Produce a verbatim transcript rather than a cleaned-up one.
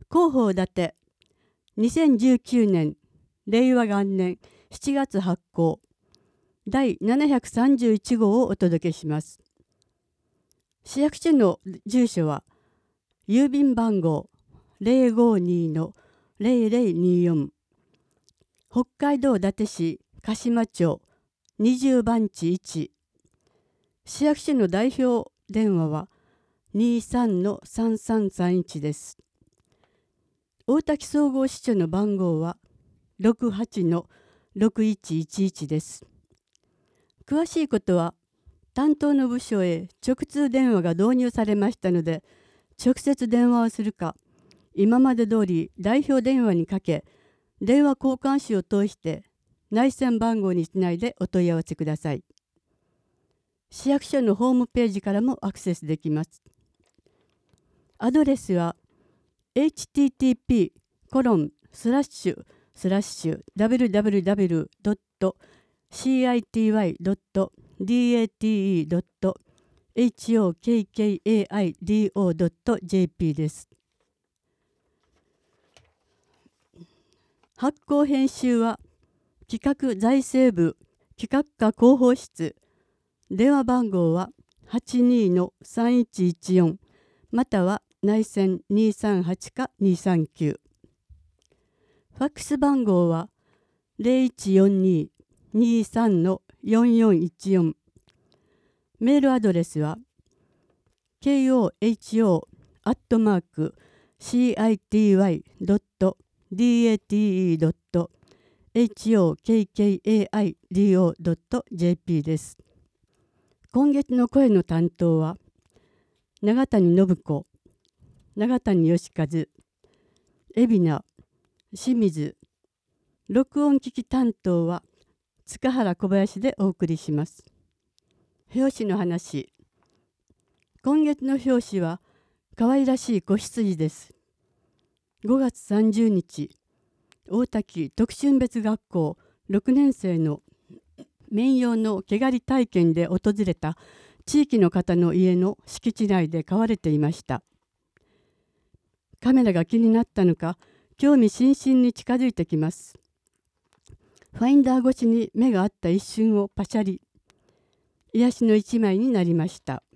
広報立てにせんじゅうきゅうねん令和元年しちがつ発行だいななひゃくさんじゅういち号をお届けします。市役所の住所は郵便番号 ゼロごに のゼロゼロによん、北海道伊達市鹿島町にじゅう番地いち、市役所の代表電話は にじゅうさんのさんさんさんいち です。大滝総合支所の番号は ろくはちのろくいちいちいち です。詳しいことは担当の部署へ直通電話が導入されましたので、直接電話をするか、今まで通り代表電話にかけ、電話交換手を通して内線番号につないでお問い合わせください。市役所のホームページからもアクセスできます。アドレスは エイチティーティーピーコロンスラッシュスラッシュダブリューダブリューダブリュードットシーアイティーワイドットディーエーティーイードットエイチオーケーケーエーアイディーオードットジェーピー です。発行編集は企画財政部企画課広報室、電話番号は はちにのさんいちいちよん または内線にさんはちかにさんきゅう、ファックス番号は ゼロいちよんに にさんのよんよんいちよん、メールアドレスは ケーオーエイチオー アットマーク シーアイティーワイ ドット ディーエーティーイー ドット エイチオーケーケーエーアイディーオー ドット ジェーピー です。今月の声の担当は永谷信子、永谷義和、海老名、清水、録音機器担当は塚原小林でお送りします。表紙の話。今月の表紙は可愛らしい子羊です。ごがつさんじゅうにち、大滝徳春別学校ろくねん生の綿羊の毛刈り体験で訪れた地域の方の家の敷地内で飼われていました。カメラが気になったのか、興味津々に近づいてきます。ファインダー越しに目が合った一瞬をパシャリ、癒しの一枚になりました。